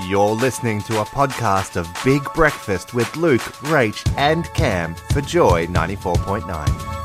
You're listening to a podcast of Big Breakfast with Luke, Rach and Cam for Joy 94.9.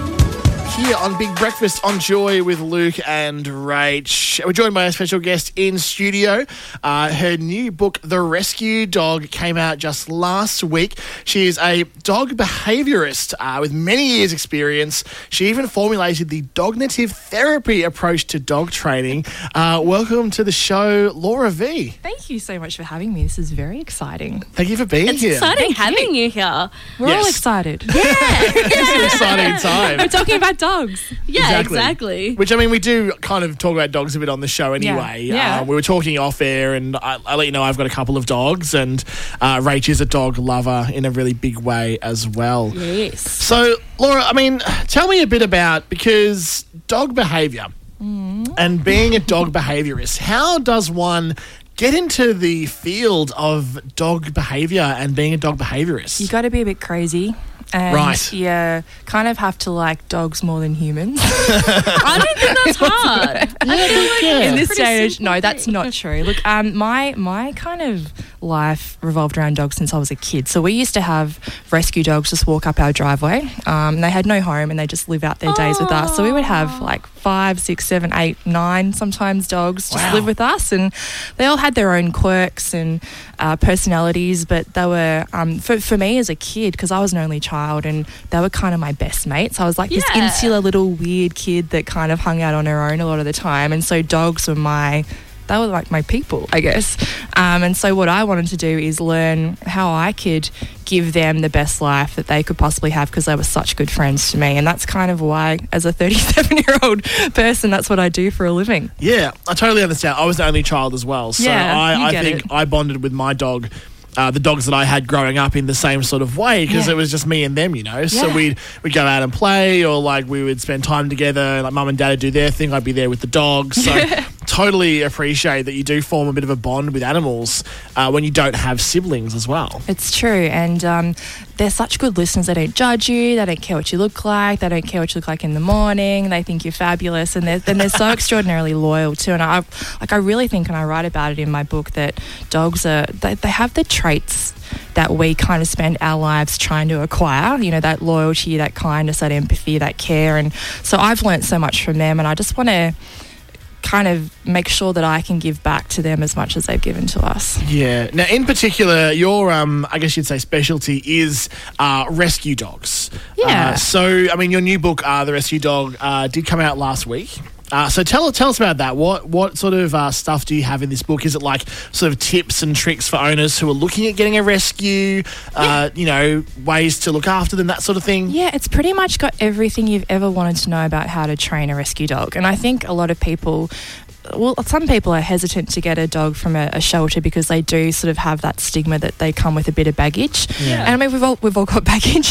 Here on Big Breakfast on Joy with Luke and Rach. We're joined by a special guest in studio. Her new book, The Rescue Dog, came out just last week. She is a dog behaviourist with many years' experience. She even formulated the dognitive therapy approach to dog training. Welcome to the show, Laura V. Thank you so much for having me. This is very exciting. Thank you for being It's here. exciting having you here. We're all excited. It's an exciting time. We're talking about dogs. Yeah, exactly. Which, I mean, we do kind of talk about dogs a bit on the show anyway. Yeah. We were talking off air, and I let you know I've got a couple of dogs, and Rach is a dog lover in a really big way as well. Yes. So, Laura, I mean, tell me a bit about, because dog behaviour and being a dog behaviourist, how does one get into the field of dog behaviour and being a dog behaviourist? You got to be a bit crazy. And Right. you kind of have to like dogs more than humans. I don't think that's hard. I feel like In this pretty day and age, simple no, that's thing. not true. Look, my kind of life revolved around dogs since I was a kid. So we used to have rescue dogs just walk up our driveway. They had no home and they just live out their days with us. So we would have like 5, 6, 7, 8, 9 sometimes dogs just Wow. live with us, and they all had their own quirks and personalities. But they were for me as a kid, because I was an only child, and they were kind of my best mates. I was like this Yeah. insular little weird kid that kind of hung out on her own a lot of the time, and so dogs were they were like my people, I guess. And so what I wanted to do is learn how I could give them the best life that they could possibly have, because they were such good friends to me. And that's kind of why, as a 37-year-old person, that's what I do for a living. Yeah, I totally understand. I was the only child as well. So Yeah, I you get think it. I bonded with my dog, the dogs that I had growing up, in the same sort of way, because Yeah. it was just me and them, you know. So Yeah. we'd go out and play, or like we would spend time together. Like mum and dad would do their thing, I'd be there with the dogs. So totally appreciate that you do form a bit of a bond with animals when you don't have siblings as well. It's true, and they're such good listeners. They don't judge you. They don't care what you look like. They don't care what you look like in the morning. They think you're fabulous, and they're so extraordinarily loyal too. And I really think, and I write about it in my book, that dogs they have the traits that we kind of spend our lives trying to acquire. You know, that loyalty, that kindness, that empathy, that care. And so I've learnt so much from them, and I just want to kind of make sure that I can give back to them as much as they've given to us. Yeah. Now, in particular, your, I guess you'd say, specialty is rescue dogs. Yeah. So, I mean, your new book, The Rescue Dog, did come out last week. So tell us about that. What sort of stuff do you have in this book? Is it like sort of tips and tricks for owners who are looking at getting a rescue, you know, ways to look after them, that sort of thing? Yeah, it's pretty much got everything you've ever wanted to know about how to train a rescue dog. And I think a lot of people, well, some people are hesitant to get a dog from a shelter because they do sort of have that stigma that they come with a bit of baggage. Yeah. And I mean, we've all got baggage.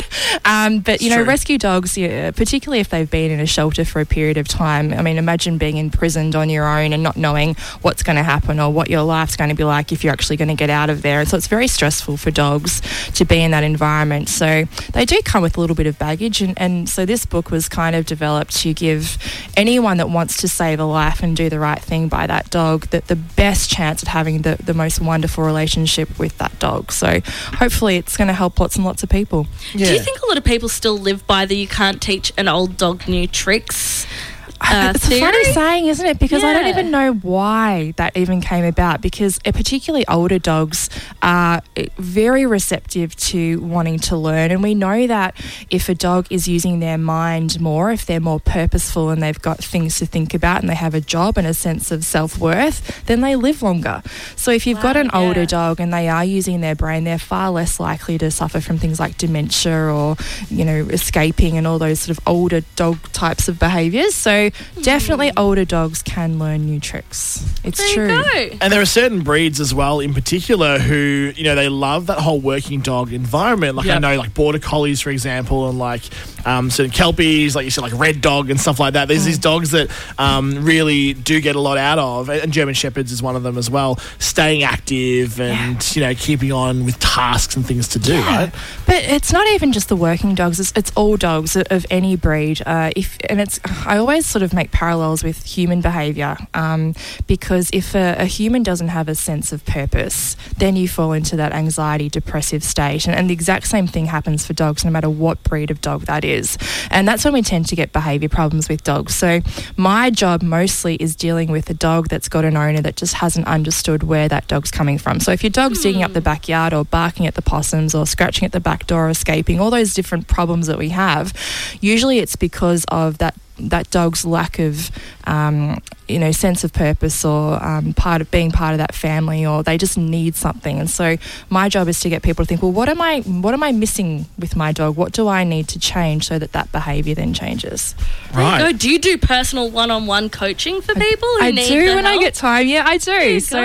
But, you know, true. rescue dogs, particularly if they've been in a shelter for a period of time, I mean, imagine being imprisoned on your own and not knowing what's going to happen or what your life's going to be like if you're actually going to get out of there. And so it's very stressful for dogs to be in that environment. So they do come with a little bit of baggage. And so this book was kind of developed to give anyone that wants to save a life and do the right thing by that dog that the best chance at having the most wonderful relationship with that dog. So hopefully it's going to help lots and lots of people. Yeah. Do you think a lot of people still live by the you can't teach an old dog new tricks It's a theory? funny saying, isn't it? Because I don't Yeah. even know why that even came about, because particularly older dogs are very receptive to wanting to learn. And we know that if a dog is using their mind more, if they're more purposeful and they've got things to think about and they have a job and a sense of self-worth, then they live longer. So if you've got an Wow, older yeah. dog and they are using their brain, they're far less likely to suffer from things like dementia or, you know, escaping and all those sort of older dog types of behaviours. So definitely older dogs can learn new tricks. It's There true. you go. And there are certain breeds as well, in particular, who, you know, they love that whole working dog environment. Like I know, like border collies, for example, and like certain kelpies, like you said, like red dog and stuff like that. There's these dogs that really do get a lot out of, and German Shepherds is one of them as well. Staying active and you know, keeping on with tasks and things to do, right? But it's not even just the working dogs. It's all dogs of any breed. I always sort of make parallels with human behaviour, because if a human doesn't have a sense of purpose, then you fall into that anxiety, depressive state. And the exact same thing happens for dogs, no matter what breed of dog that is. And that's when we tend to get behaviour problems with dogs. So my job mostly is dealing with a dog that's got an owner that just hasn't understood where that dog's coming from. So if your dog's digging up the backyard or barking at the possums or scratching at the back door, escaping, all those different problems that we have, usually it's because of that dog's lack of sense of purpose, or being part of that family, or they just need something. And so my job is to get people to think, well, what am I missing with my dog? What do I need to change so that behaviour then changes? Right. There you go. Do you do personal one-on-one coaching for people who need do the when help? I get time. Yeah, I do. So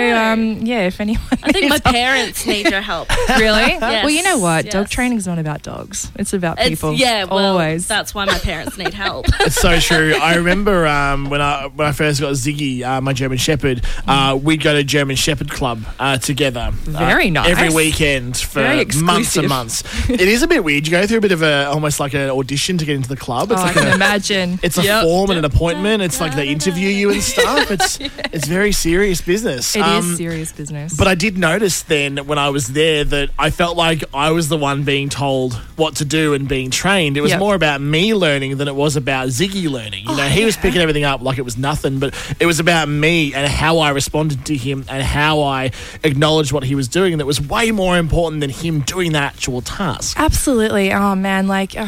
if anyone, I think my parents need your help. Really? Yes, Well, you know what? yes. Dog training is not about dogs. It's about people. Always. Always. That's why my parents need help. It's so true. I remember when I first got Ziggy, my German Shepherd, we'd go to German Shepherd Club together. Very nice. Every weekend for Very months and exclusive. months. It is a bit weird. You go through a bit of almost like an audition to get into the club. It's I like can imagine. It's a form and an appointment. It's like they interview you and stuff. It's very serious business. It is serious business. But I did notice then when I was there that I felt like I was the one being told what to do and being trained. It was more about me learning than it was about Ziggy learning. You know, he was picking everything up like it was nothing, but it was about me and how I responded to him and how I acknowledged what he was doing. And it was way more important than him doing the actual task. Absolutely. Oh, man,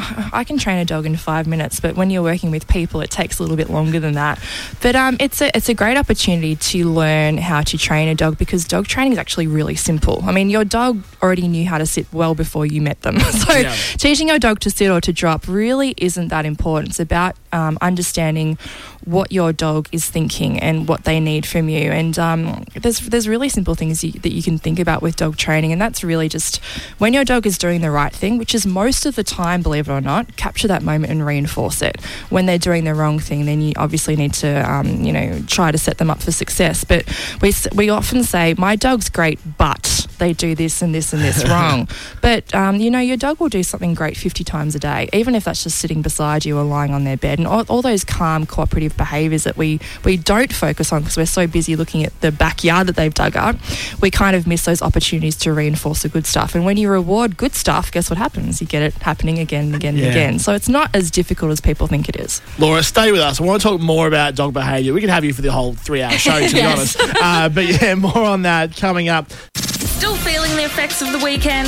I can train a dog in 5 minutes, but when you're working with people, it takes a little bit longer than that. But it's a great opportunity to learn how to train a dog, because dog training is actually really simple. I mean, your dog already knew how to sit well before you met them. So teaching your dog to sit or to drop really isn't that important. It's about understanding what your dog is thinking and what they need from you. And there's really simple things that you can think about with dog training, and that's really just when your dog is doing the right thing, which is most of the time, believe it or not, capture that moment and reinforce it. When they're doing the wrong thing, then you obviously need to try to set them up for success. But we often say, my dog's great, but they do this and this and this wrong. But your dog will do something great 50 times a day, even if that's just sitting beside you or lying on their bed. And all those calm, cooperative behaviours that we don't focus on because we're so busy looking at the backyard that they've dug up, we kind of miss those opportunities to reinforce the good stuff. And when you reward good stuff, guess what happens? You get it happening again and again and again. So it's not as difficult as people think it is. Laura, stay with us. I want to talk more about dog behaviour. We can have you for the whole 3-hour show, to be honest. But yeah, more on that coming up. Still feeling the effects of the weekend?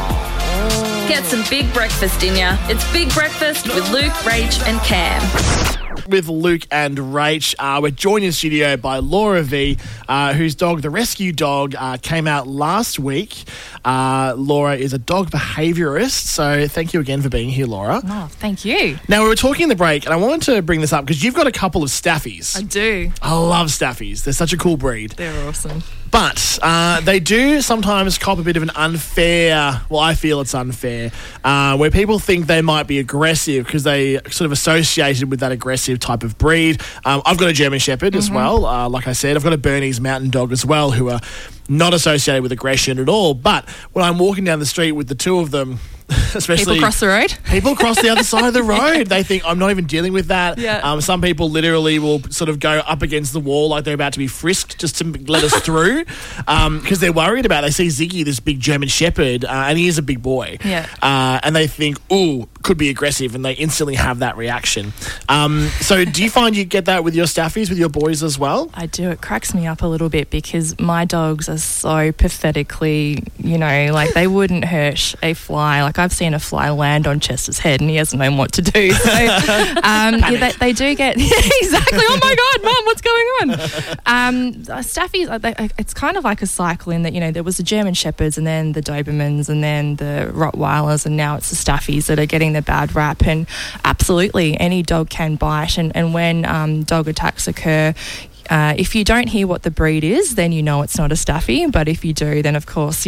Get some big breakfast in ya. It's Big Breakfast with Luke, Rach and Cam. With Luke and Rach. We're joined in the studio by Laura V, whose dog, the rescue dog, came out last week. Laura is a dog behaviourist, so thank you again for being here, Laura. Oh, thank you. Now, we were talking in the break, and I wanted to bring this up because you've got a couple of Staffies. I do. I love Staffies. They're such a cool breed. They're awesome. But they do sometimes cop a bit of an unfair, well, I feel it's unfair, where people think they might be aggressive because they sort of associated with that aggressive type of breed. I've got a German Shepherd as well. Like I said, I've got a Bernese Mountain Dog as well, who are not associated with aggression at all. But when I'm walking down the street with the two of them, especially people cross the road. People cross the other side of the road. They think I'm not even dealing with that. Yeah. Some people literally will sort of go up against the wall like they're about to be frisked just to let us through because they're worried about it. They see Ziggy, this big German Shepherd, and he is a big boy. Yeah. And they think, ooh, could be aggressive, and they instantly have that reaction. So do you find you get that with your Staffies, with your boys as well? I do. It cracks me up a little bit because my dogs are so pathetically, like they wouldn't hurt a fly. Like I've seen a fly land on Chester's head and he hasn't known what to do. So they do get exactly. Oh my God, Mum, what's going on? Staffies, it's kind of like a cycle in that there was the German Shepherds and then the Dobermans and then the Rottweilers and now it's the Staffies that are getting the bad rap. And absolutely, any dog can bite. And when dog attacks occur, if you don't hear what the breed is, then you know it's not a Staffy. But if you do, then of course,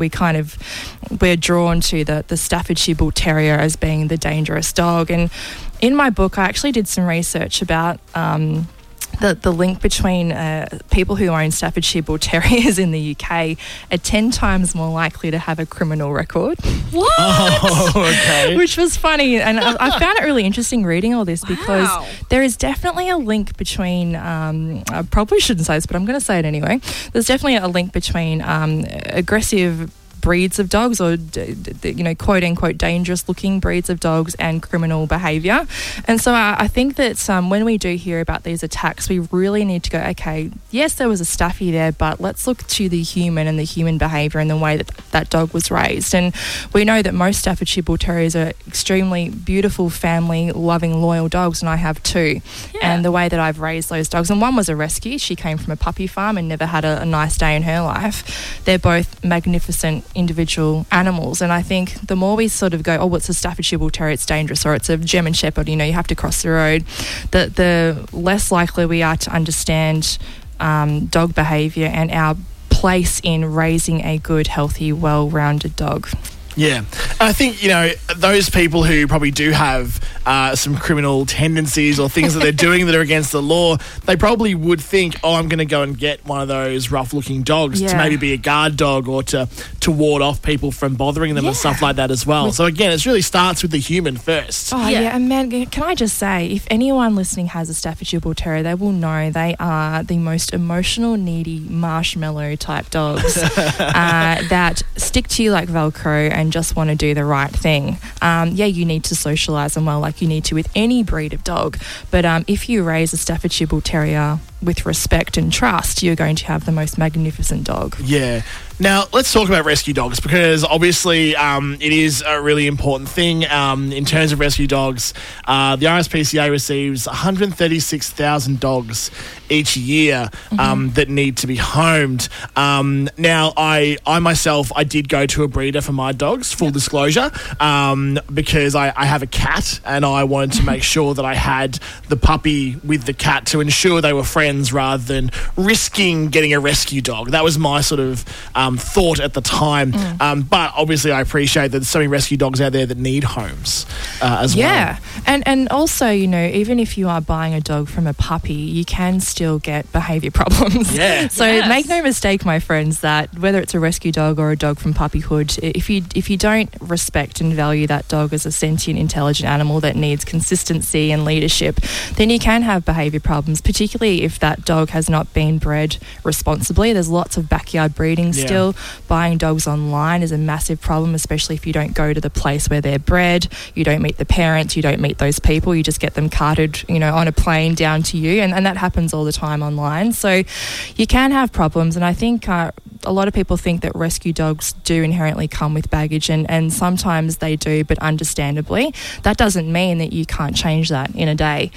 we're drawn to the Staffordshire Bull Terrier as being the dangerous dog. And in my book, I actually did some research about the link between people who own Staffordshire Bull Terriers in the UK are 10 times more likely to have a criminal record. What? Oh, okay. Which was funny. And I found it really interesting reading all this because there is definitely a link between, I probably shouldn't say this, but I'm going to say it anyway. There's definitely a link between aggressive breeds of dogs or, quote unquote, dangerous looking breeds of dogs and criminal behaviour. And so I think that when we do hear about these attacks, we really need to go, okay, yes, there was a Staffy there, but let's look to the human and the human behaviour and the way that that dog was raised. And we know that most Staffordshire Bull Terriers are extremely beautiful, family, loving, loyal dogs, and I have two. Yeah. And the way that I've raised those dogs, and one was a rescue. She came from a puppy farm and never had a nice day in her life. They're both magnificent individual animals, and I think the more we sort of go, oh, it's a Staffordshire Bull Terrier, it's dangerous, or it's a German Shepherd, you have to cross the road, the less likely we are to understand dog behaviour and our place in raising a good, healthy, well-rounded dog. Yeah. I think, those people who probably do have some criminal tendencies or things that they're doing that are against the law, they probably would think, oh, I'm going to go and get one of those rough-looking dogs to maybe be a guard dog or to ward off people from bothering them and stuff like that as well. So, again, it really starts with the human first. Oh, yeah. And, man, can I just say, if anyone listening has a Staffordshire Bull Terrier, they will know they are the most emotional, needy, marshmallow-type dogs that stick to you like Velcro and just want to do the right thing. You need to socialise them well, like you need to with any breed of dog. But if you raise a Staffordshire Bull Terrier with respect and trust, you're going to have the most magnificent dog. Yeah. Now, let's talk about rescue dogs because obviously it is a really important thing in terms of rescue dogs. The RSPCA receives 136,000 dogs each year that need to be homed. Now, I myself, I did go to a breeder for my dogs, full disclosure, because I have a cat and I wanted to make sure that I had the puppy with the cat to ensure they were friends rather than risking getting a rescue dog. That was my sort of thought at the time. But obviously I appreciate that there's so many rescue dogs out there that need homes as well. Yeah. And also, even if you are buying a dog from a puppy, you can still get behaviour problems. Yeah. So make no mistake, my friends, that whether it's a rescue dog or a dog from puppyhood, if you don't respect and value that dog as a sentient, intelligent animal that needs consistency and leadership, then you can have behaviour problems, particularly if that dog has not been bred responsibly. There's lots of backyard breeding still. Buying dogs online is a massive problem, especially if you don't go to the place where they're bred, you don't meet the parents, you don't meet those people, you just get them carted, on a plane down to you, and that happens all the time online. So you can have problems, and I think a lot of people think that rescue dogs do inherently come with baggage, and sometimes they do, but understandably. That doesn't mean that you can't change that in a day.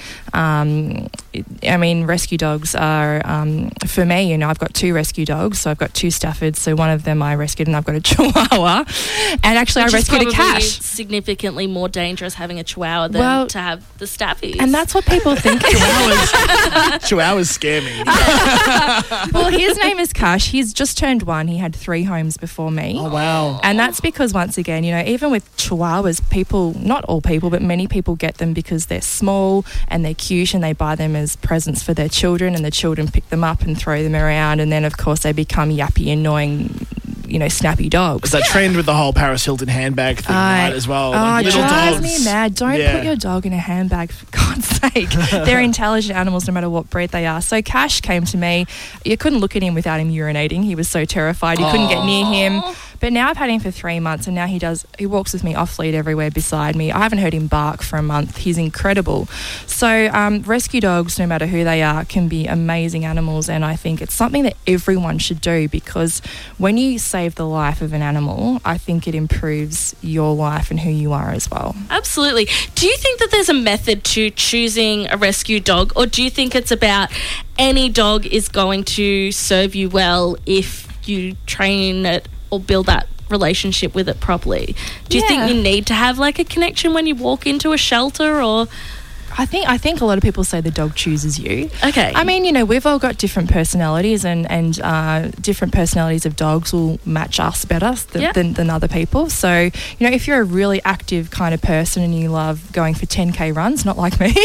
Rescue dogs are, for me, I've got two rescue dogs, so I've got two Staffords, so one of them I rescued, and I've got a Chihuahua, and actually I rescued a Cash. Significantly more dangerous having a Chihuahua than to have the Staffies. And that's what people think. Chihuahuas scare me. Well, his name is Cash. He's just turned 1. He had 3 homes before me. Oh, wow. And that's because, once again, even with Chihuahuas, people, not all people, but many people get them because they're small and they're cute and they buy them as presents for their children, and the children pick them up and throw them around, and then, of course, they become yappy, annoying, snappy dogs. It's that trend with the whole Paris Hilton handbag thing, right, as well. It drives me mad. Don't put your dog in a handbag, for God's sake. They're intelligent animals no matter what breed they are. So Cash came to me. You couldn't look at him without him urinating. He was so terrified. You couldn't get near him. But now I've had him for 3 months, and now he walks with me off lead everywhere beside me. I haven't heard him bark for a month. He's incredible. So rescue dogs, no matter who they are, can be amazing animals, and I think it's something that everyone should do, because when you save the life of an animal, I think it improves your life and who you are as well. Absolutely. Do you think that there's a method to choosing a rescue dog, or do you think it's about any dog is going to serve you well if you train it or build that relationship with it properly? Do you think you need to have like a connection when you walk into a shelter, or? I think a lot of people say the dog chooses you. Okay. I mean, we've all got different personalities, and different personalities of dogs will match us better than other people. So, if you're a really active kind of person and you love going for 10K runs, not like me,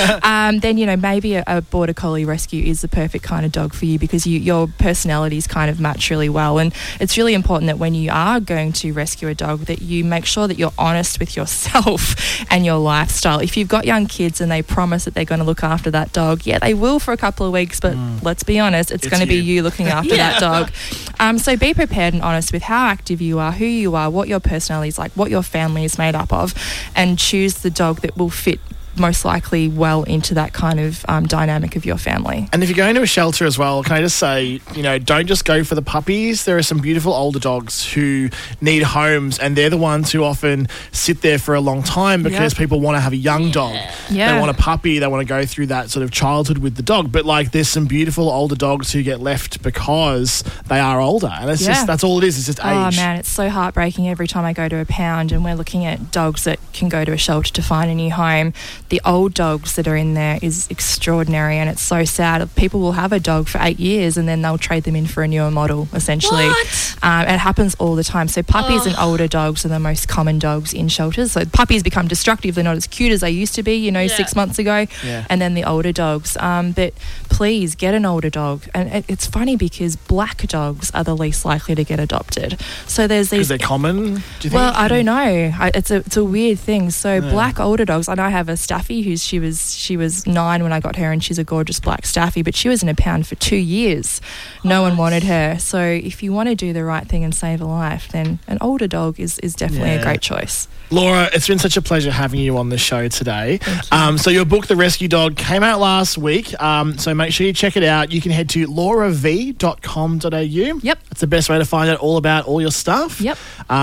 then, maybe a Border Collie Rescue is the perfect kind of dog for you, because your personalities kind of match really well. And it's really important that when you are going to rescue a dog, that you make sure that you're honest with yourself and your lifestyle. If you've got young kids and they promise that they're going to look after that dog, they will for a couple of weeks, but let's be honest, it's going to be you looking after that dog. So be prepared and honest with how active you are, who you are, what your personality is like, what your family is made up of, and choose the dog that will fit most likely well into that kind of dynamic of your family. And if you're going to a shelter as well, can I just say, don't just go for the puppies. There are some beautiful older dogs who need homes, and they're the ones who often sit there for a long time because people want to have a young dog. Yeah. They want a puppy. They want to go through that sort of childhood with the dog. But there's some beautiful older dogs who get left because they are older, and it's just, that's all it is. It's just age. Oh man, it's so heartbreaking every time I go to a pound and we're looking at dogs that can go to a shelter to find a new home. The old dogs that are in there is extraordinary, and it's so sad. People will have a dog for 8 years and then they'll trade them in for a newer model, essentially. What? It happens all the time. So puppies and older dogs are the most common dogs in shelters. So puppies become destructive. They're not as cute as they used to be, 6 months ago. Yeah. And then the older dogs. But please get an older dog. And it's funny because black dogs are the least likely to get adopted. So there's these... Because they're common, do you think? Well, I don't know. It's a weird thing. So black older dogs, I know I have a Staffy she was 9 when I got her, and she's a gorgeous black Staffy, but she was in a pound for 2 years. No one wanted her. So if you want to do the right thing and save a life, then an older dog is definitely a great choice. Laura, it's been such a pleasure having you on the show today. Thank you. So your book, The Rescue Dog, came out last week. So make sure you check it out. You can head to laurav.com.au. Yep. That's the best way to find out all about all your stuff. Yep.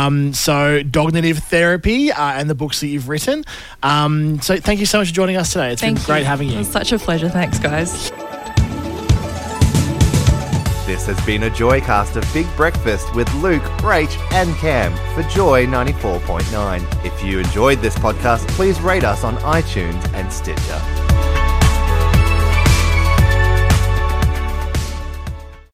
So Dognitive Therapy and the books that you've written. So thank you so much for joining us today. It's been great having you. It was such a pleasure. Thanks, guys. This has been a Joycast of Big Breakfast with Luke, Rach and Cam for Joy 94.9. If you enjoyed this podcast, please rate us on iTunes and Stitcher.